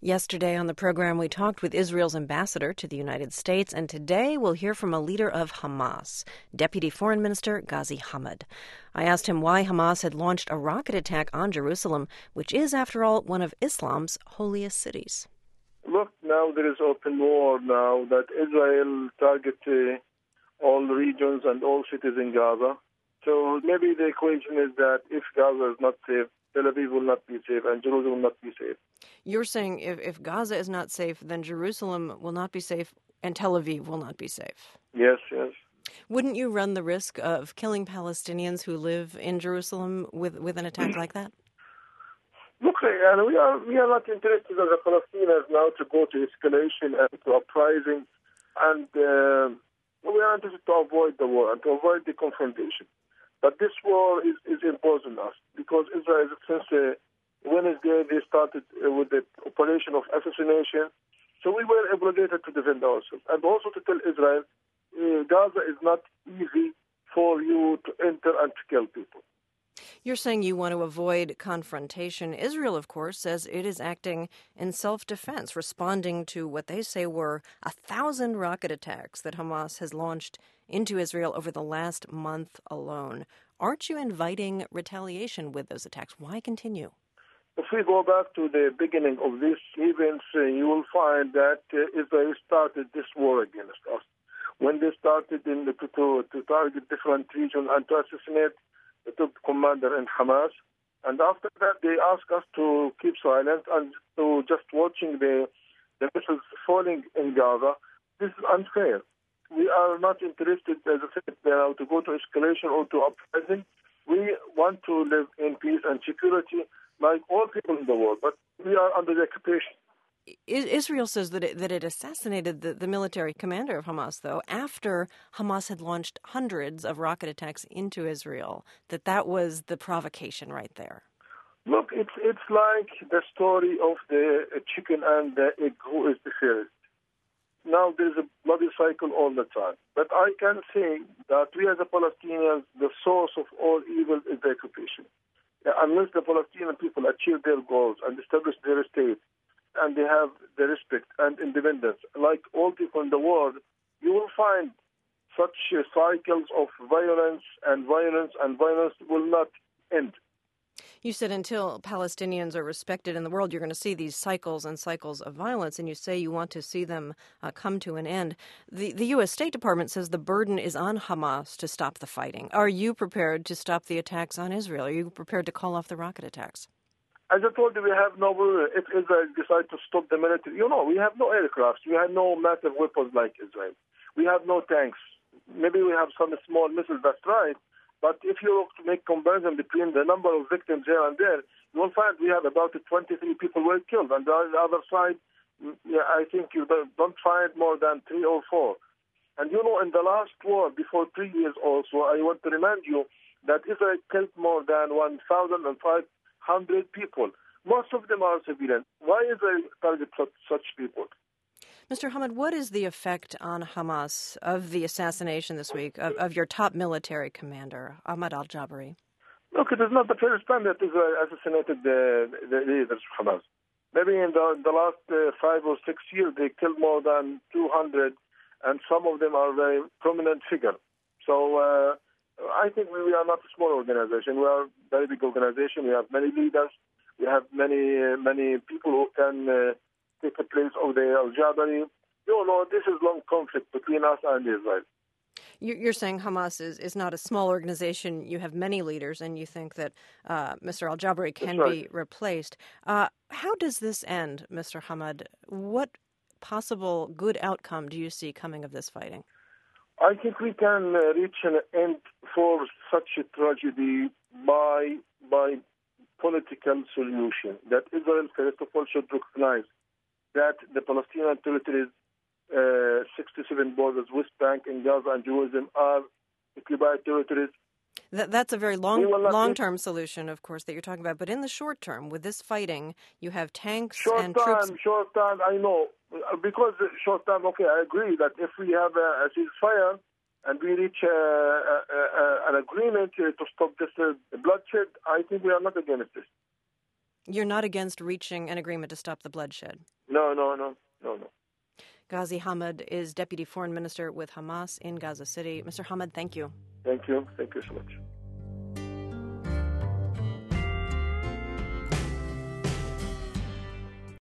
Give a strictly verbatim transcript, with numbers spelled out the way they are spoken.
Yesterday on the program, we talked with Israel's ambassador to the United States, and today we'll hear from a leader of Hamas, Deputy Foreign Minister Ghazi Hamad. I asked him why Hamas had launched a rocket attack on Jerusalem, which is, after all, one of Islam's holiest cities. Look, now there is open war now that Israel target uh, all regions and all cities in Gaza. So maybe the equation is that if Gaza is not safe, Tel Aviv will not be safe and Jerusalem will not be safe. You're saying if, if Gaza is not safe, then Jerusalem will not be safe and Tel Aviv will not be safe. Yes, yes. Wouldn't you run the risk of killing Palestinians who live in Jerusalem with, with an attack like that? Look, uh, we are we are not interested as a Palestinians now to go to escalation and to uprising, and uh, we are interested to avoid the war and to avoid the confrontation. But this war is, is imposed on us because Israel, since uh, Wednesday, they started uh, with the operation of assassination. So we were obligated to defend ourselves and also to tell Israel, uh, Gaza is not easy for you to enter and to kill people. You're saying you want to avoid confrontation. Israel, of course, says it is acting in self-defense, responding to what they say were a thousand rocket attacks that Hamas has launched into Israel over the last month alone. Aren't you inviting retaliation with those attacks? Why continue? If we go back to the beginning of these events, uh, you will find that uh, Israel started this war against us. When they started in the, to, to target different regions and to assassinate the top commander in Hamas, and after that they asked us to keep silent and to just watching the, the missiles falling in Gaza. This is unfair. We are not interested, as I said, now to go to escalation or to uprising. We want to live in peace and security like all people in the world, but we are under the occupation. Israel says that it, that it assassinated the, the military commander of Hamas, though, after Hamas had launched hundreds of rocket attacks into Israel, that that was the provocation right there. Look, it's it's like the story of the chicken and the egg, who is the first. Now there's a bloody cycle all the time. But I can say that we as a Palestinians, the source of all evil is the occupation. Unless the Palestinian people achieve their goals and establish their state, and they have the respect and independence, like all people in the world, you will find such uh, cycles of violence and violence and violence will not end. You said until Palestinians are respected in the world, you're going to see these cycles and cycles of violence, and you say you want to see them uh, come to an end. The, the U S State Department says the burden is on Hamas to stop the fighting. Are you prepared to stop the attacks on Israel? Are you prepared to call off the rocket attacks? As I told you, we have no, if Israel decides to stop the military, you know, we have no aircraft, we have no massive weapons like Israel. We have no tanks. Maybe we have some small missiles, that's right. But if you make comparison between the number of victims here and there, you will find we have about twenty-three people were killed. And on the other side, yeah, I think you don't find more than three or four. And you know, in the last war, before three years also, I want to remind you that Israel killed more than one thousand five hundred people. Most of them are civilians. Why Israel target such people? Mister Hamad, what is the effect on Hamas of the assassination this week of, of your top military commander, Ahmad al-Jabari? Look, it is not the first time that Israel assassinated the, the leaders of Hamas. Maybe in the, the last uh, five or six years, they killed more than two hundred, and some of them are very prominent figures. So uh, I think we, we are not a small organization. We are a very big organization. We have many leaders. We have many, uh, many people who can uh, take the place of the al-Jabari. You know, this is long conflict between us and Israel. You're saying Hamas is, is not a small organization. You have many leaders, and you think that uh, Mister al-Jabari can right. be replaced. Uh, how does this end, Mister Hamad? What possible good outcome do you see coming of this fighting? I think we can uh, reach an end for such a tragedy by by political solution. That Israel, first of all, should recognize that the Palestinian territories, uh, sixty-seven borders, West Bank and Gaza and Jerusalem, are occupied territories. That, that's a very long, We long-term solution, of course, that you're talking about. But in the short term, with this fighting, you have tanks short and time, troops. Short time, I know. Because short time, okay, I agree that if we have a, a ceasefire and we reach a, a, a, an agreement to stop this uh, bloodshed, I think we are not against this. You're not against reaching an agreement to stop the bloodshed? No, no, no, no, no. Ghazi Hamad is Deputy Foreign Minister with Hamas in Gaza City. Mister Hamad, thank you. Thank you. Thank you so much.